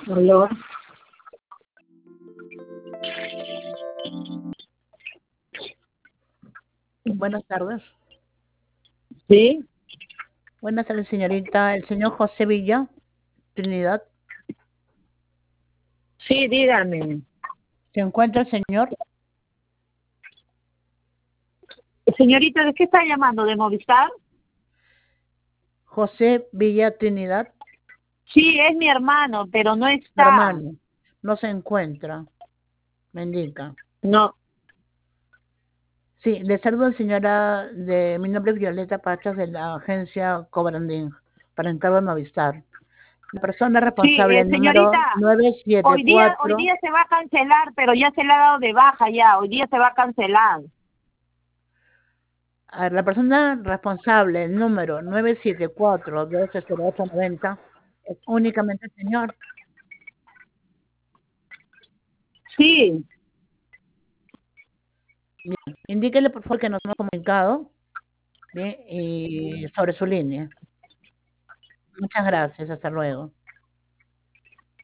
Aló. Buenas tardes. Sí, Buenas tardes, señorita. El señor José Villa, Trinidad. sí, dígame. ¿Se encuentra el señor? Señorita, ¿de qué está llamando? ¿De Movistar? José Villa Trinidad, Sí, es mi hermano, pero no está. hermano. No se encuentra, me indica. No. Sí, le saludo, señora. Mi nombre es Violeta Pachas, de la agencia Cobrandín, para encargo de Movistar. La persona Sí, responsable, el señorita, número hoy día 974. se va a cancelar, pero ya se le ha dado de baja ya. Hoy día se va a cancelar. A ver, la persona responsable, el número 974-120890, es únicamente el señor. Sí, Bien, indíquele por favor que nos hemos comunicado, bien, y sobre su línea. Muchas gracias, hasta luego.